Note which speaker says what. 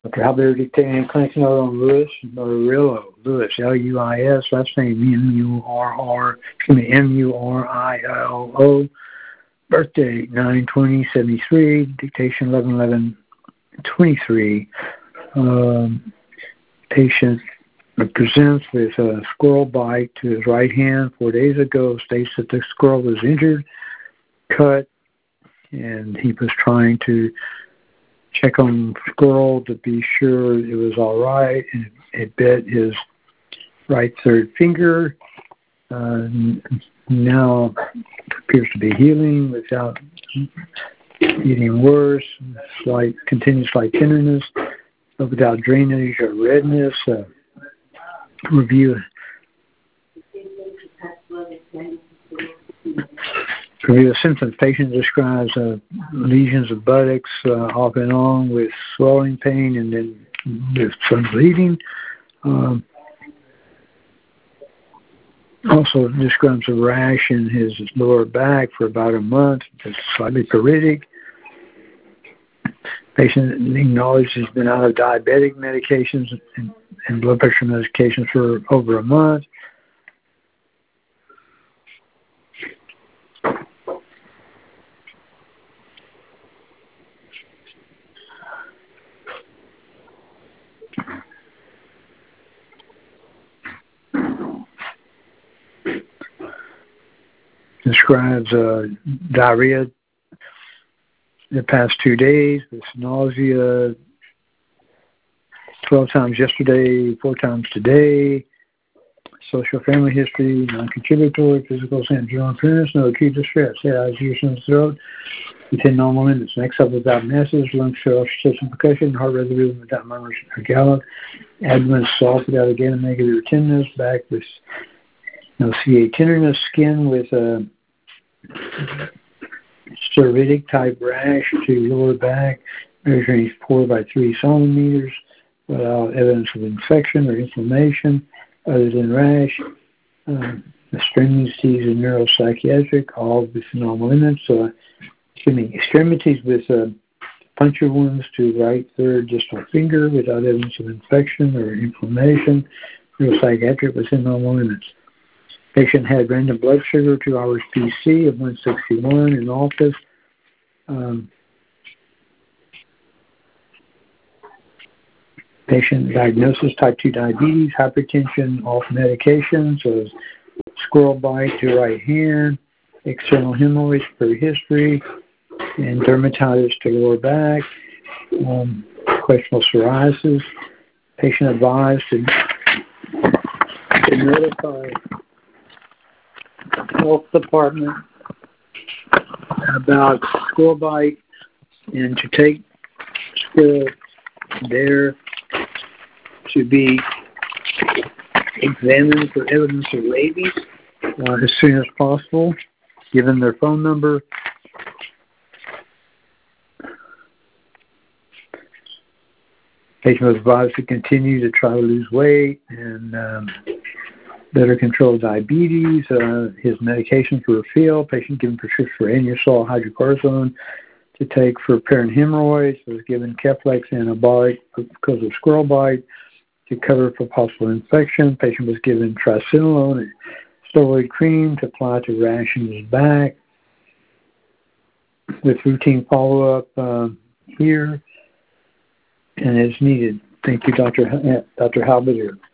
Speaker 1: Dr. Halbert dictating clinic note on Louis Murillo. Louis, L-U-I-S, last name M-U-R-I-L-O. Birthday 9/20/73. Dictation 11/11/23. Patient presents with a squirrel bite to his right hand 4 days ago. States that the squirrel was injured, cut, and he was trying to check on the squirrel to be sure it was all right, and it bit his right third finger. Now appears to be healing without getting worse. Continuous slight tenderness, but without drainage or redness. Review the symptoms. Patient describes lesions of buttocks off and on with swelling pain and then with some bleeding. Also describes a rash in his lower back for about a month. It's slightly pruritic. Patient acknowledges he's been out of diabetic medications and blood pressure medications for over a month. Describes diarrhea the past 2 days with nausea 12 times yesterday, 4 times today. Social family history, non-contributory, physical symptom appearance, no acute distress, head agitation in the throat, within normal limits. Next up without masses, lung system percussion, heart rate rhythm without murmurs or gallop, abdomen soft without a gain of negative tenderness, back with no CA tenderness, skin with a psoriatic type rash to lower back, measuring 4 by 3 centimeters, without evidence of infection or inflammation other than rash. Extremities and neuropsychiatric, all within normal limits. Extremities with puncture wounds to right third distal finger without evidence of infection or inflammation. Neuropsychiatric within normal limits. Patient had random blood sugar, 2 hours PC of 161 in office. Patient diagnosis, type 2 diabetes, hypertension, off medications, so squirrel bite to right hand, external hemorrhoids per history, and dermatitis to lower back, questionable psoriasis. Patient advised to notify health department about squirrel bite and to take squirrel there to be examined for evidence of rabies as soon as possible, given their phone number. Patient was advised to continue to try to lose weight and better control diabetes. His medication for refill. Patient given prescription for Anusol hydrocortisone to take for apparent hemorrhoids. Was given Keflex antibiotic because of squirrel bite to cover for possible infection. Patient was given triamcinolone and steroid cream to apply to rash in his back with routine follow-up here and as needed. Thank you, Dr. Halbert.